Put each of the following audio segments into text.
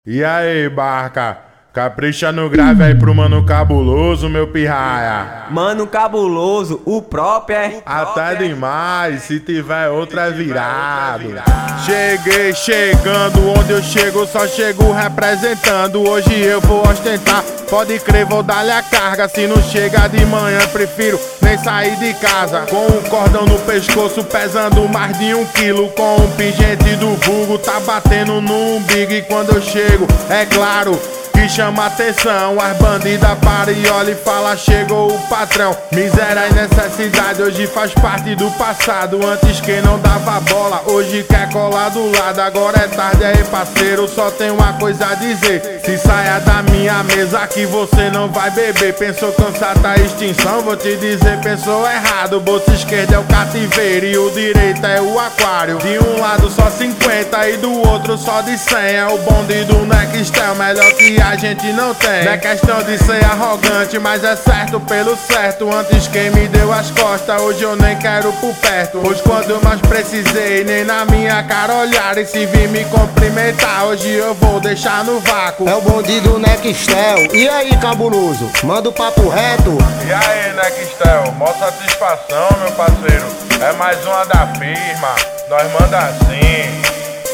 E aí, Barca? Capricha no grave aí pro mano cabuloso, meu pirraia. Mano cabuloso, o próprio é. Até demais, se tiver outra é virado. Cheguei chegando, onde eu chego só chego representando. Hoje eu vou ostentar, pode crer, vou dar-lhe a carga. Se não chega de manhã, prefiro nem sair de casa. Com um cordão no pescoço, pesando mais de 1 quilo. Com um pingente do vulgo, tá batendo no umbigo. E quando eu chego, é claro que chama atenção, as bandidas param e olham e fala: chegou o patrão. Miséria e necessidade hoje faz parte do passado. Antes quem não dava bola, hoje quer colar do lado. Agora é tarde aí, parceiro, só tem uma coisa a dizer: se saia da minha mesa que você não vai beber. Pensou cansar da extinção? Vou te dizer, pensou errado. O bolso esquerdo é o cativeiro e o direito é o aquário. De um lado só 50 e do outro só de 100. É o bonde do Nextel, melhor que a gente não tem. Não é questão de ser arrogante, mas é certo pelo certo. Antes quem me deu as costas, hoje eu nem quero por perto. Hoje quando eu mais precisei, nem na minha cara olhar. E se vir me cumprimentar, hoje eu vou deixar no vácuo. É o bonde do Nextel. E aí, cabuloso? Manda o papo reto. E aí, Nextel, mó satisfação, meu parceiro. É mais uma da firma, nós manda assim.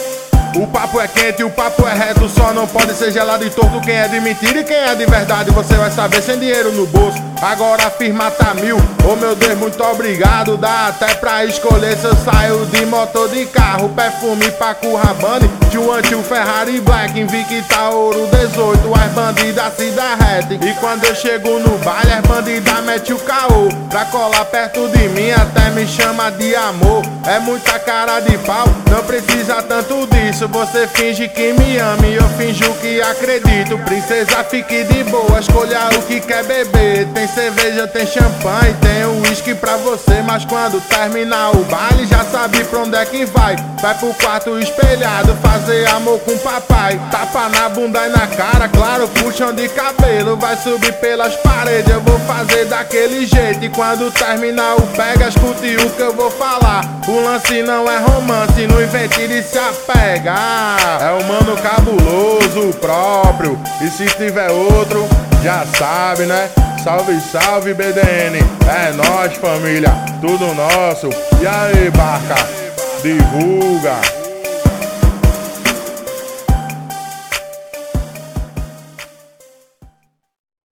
O papo é quente, o papo é reto, só não pode ser gelado e torto. Quem é de mentira e quem é de verdade, você vai saber sem dinheiro no bolso. Agora a firma tá 1000, oh meu Deus, muito obrigado. Dá até pra escolher se eu saio de motor, de carro, perfume pra Currabane, tio Ferrari Black, Invicta Ouro 18. As bandidas se derretem e quando eu chego no baile, as bandidas mete o caô. Pra colar perto de mim até me chama de amor. É muita cara de pau, não precisa tanto disso. Você finge que me ama e eu finjo que acredito. Princesa, fique de boa, escolha o que quer beber. Tem cerveja, tem champanhe, tem uísque pra você. Mas quando terminar o baile, já sabe pra onde é que vai. Vai pro quarto espelhado, fazer amor com papai. Tapa na bunda e na cara, claro, puxão de cabelo. Vai subir pelas paredes, eu vou fazer daquele jeito. E quando terminar o pega, escute o que eu vou falar. O lance não é romance, não invente de se apega. É o mano cabuloso, o próprio. E se tiver outro, já sabe, né? Salve, salve, BDN. É nóis, família, tudo nosso. E aí, Barca, divulga.